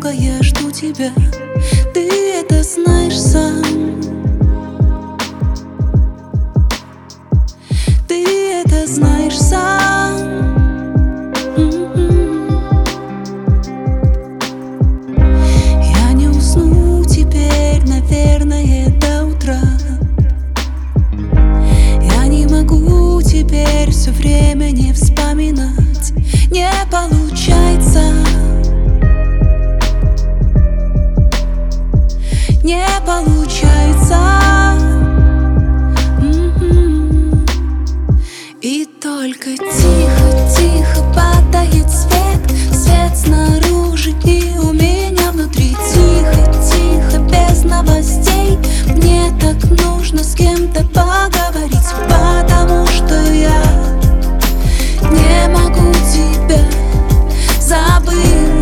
долго я жду тебя, ты это знаешь сам. Ты это знаешь сам. Я не усну теперь, наверное, до утра. Я не могу теперь все время не вспоминать. Не получается. Не получается. И только тихо-тихо падает свет, свет снаружи и у меня внутри. Тихо-тихо, без новостей. Мне так нужно с кем-то поговорить, потому что я не могу тебя забыть.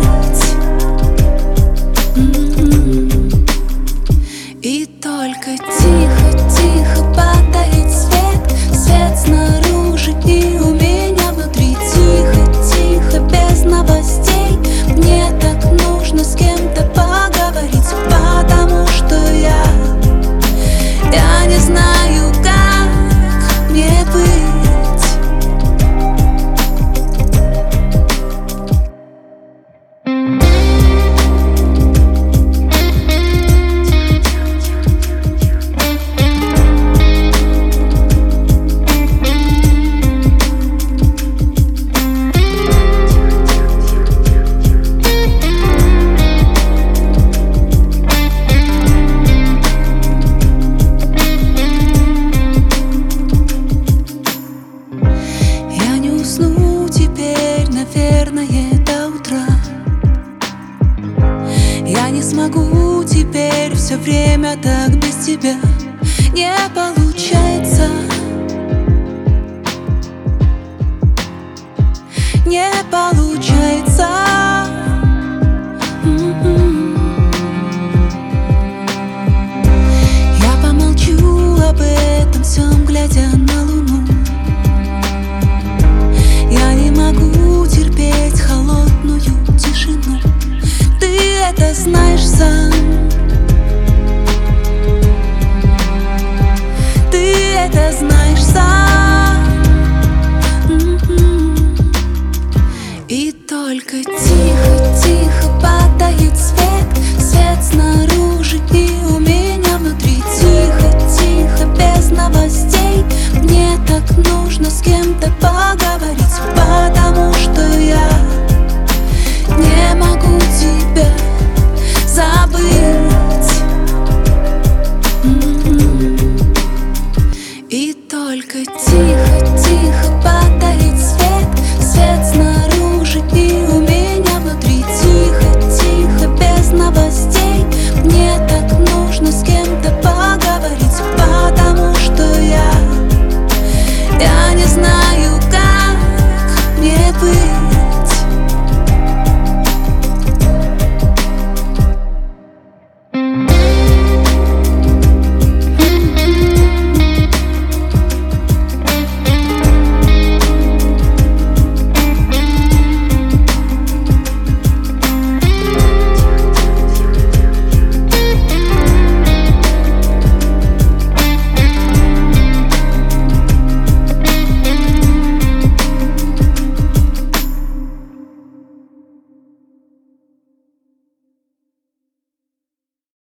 И только тихо-тихо падает свет, свет снаружи и у меня внутри. Тихо-тихо, без новостей. Мне так нужно с кем-то поговорить, потому что я не знаю, как мне быть. Наверное, до утра. Я не смогу теперь все время так без тебя. Не получается. Не получается. Я помолчу об этом всем, глядя на луну. Я не могу терпеть холодную тишину. Ты это знаешь сам.